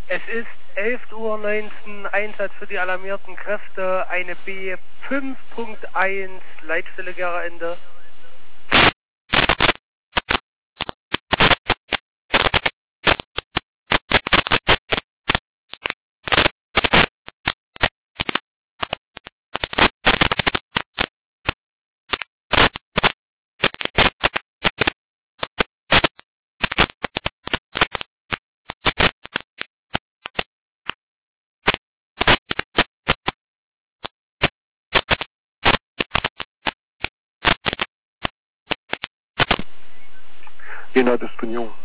Es ist 11:19 Uhr, Einsatz für die alarmierten Kräfte, eine B5.1, Leitstelle Gera Ende. Jena Disponion.